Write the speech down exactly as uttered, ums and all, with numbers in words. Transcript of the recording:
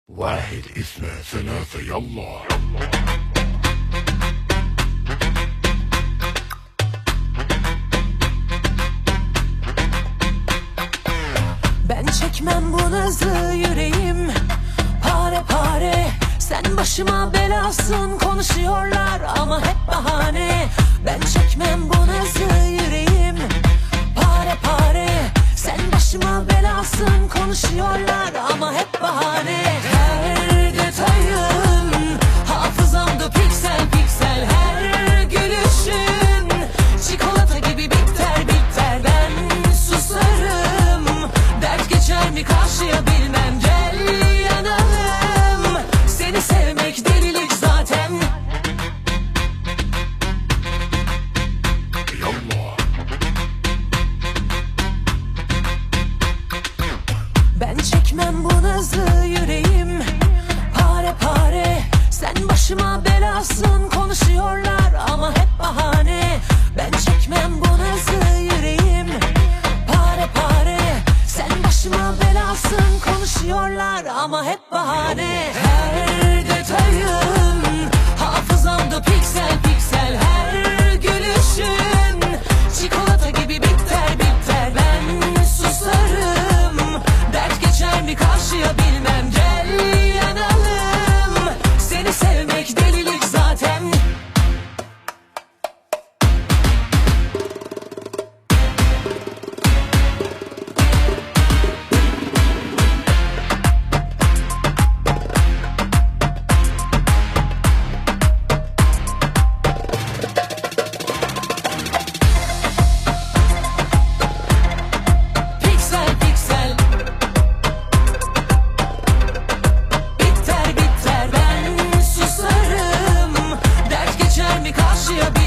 واحد اثنين ثلاثة يلا. Ben çekmem bu nazı, yüreğim pare pare. Sen başıma belasın, konuşuyorlar ama hep bahane. Ben çekmem bu nazı, yüreğim pare pare. Sen başıma belasın, konuşuyorlar ama hep bahane. Her detayın hafızamda piksel piksel. Her gülüşün çikolata gibi bitter bitter. Ben susarım, dert geçer mi karşıya bilmem. Gel yanalım, seni sevmek delilik zaten. يلا. Ben çekmem bu nazı, yüreğim pare pare. Sen başıma belasın, konuşuyorlar ama hep bahane. Ben çekmem bu nazı, yüreğim pare pare. Sen başıma belasın, konuşuyorlar ama hep bahane. Her detayın hafızamda piksel piksel. Her gülüşün çikolata gibi bitter bitter. Ben susarım, dert geçer mi karşıya bilmem. Gel yanalım, seni sevmek delilik zaten. Piksel piksel, bitter bitter. Ben susarım, dert geçer mi karşıya